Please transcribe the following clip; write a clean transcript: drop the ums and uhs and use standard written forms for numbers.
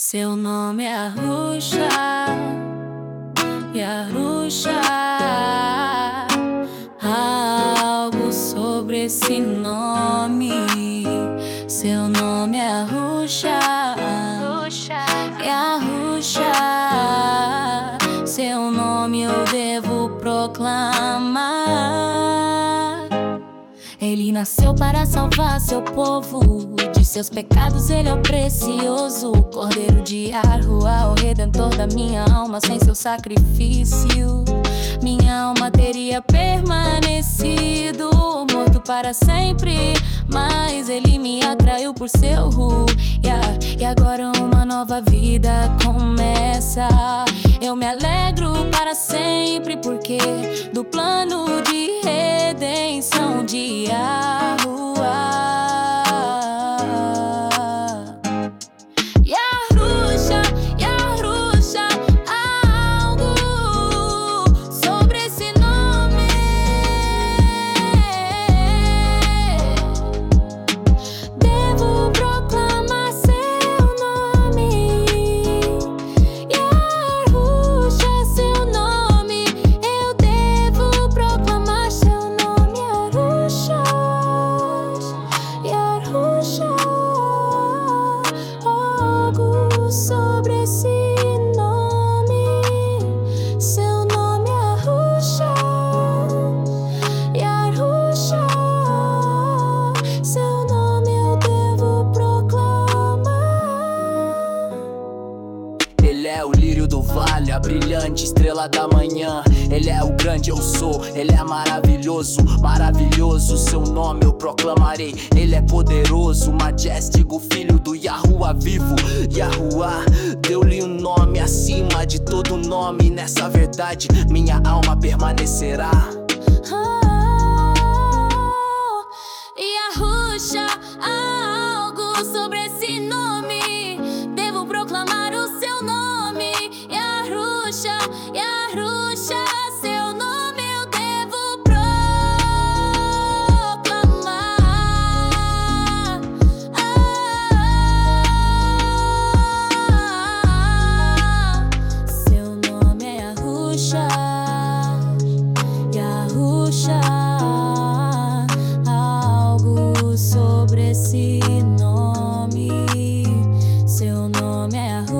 Seu nome é Arusha, e Arusha, há algo sobre esse nome. Seu nome é Arusha, e Arusha, seu nome eu devo proclamar. Ele nasceu para salvar seu povo, de seus pecados ele é o precioso Cordeiro de Yahuá, o Redentor da minha alma. Sem seu sacrifício, minha alma teria permanecido morto para sempre, mas ele me atraiu por seu e agora uma nova vida começa. Eu me alegro para sempre, porque do plano de redenção de Yahuá. Yarusha, Yarusha, há algo sobre esse nome. Devo proclamar seu nome. Yarusha, seu nome. Eu devo proclamar seu nome. Yarusha, Yarusha, algo sobre esse nome. Seu nome é Arusha, Yarusha, seu nome eu devo proclamar. Ele é o lírio do vale, a brilhante estrela da manhã. Ele é o grande eu sou, ele é maravilhoso, maravilhoso. Seu nome eu proclamarei. Ele é poderoso, majestic, filho do Yahuá vivo. Yahuá deu-lhe um nome acima de todo nome. Nessa verdade minha alma permanecerá. Yarusha, há algo sobre esse nome. Devo proclamar o seu nome. Yarusha, Yarusha, seu nome eu devo proclamar. Seu nome é Arusha, Yarusha, algo sobre esse nome. Seu nome é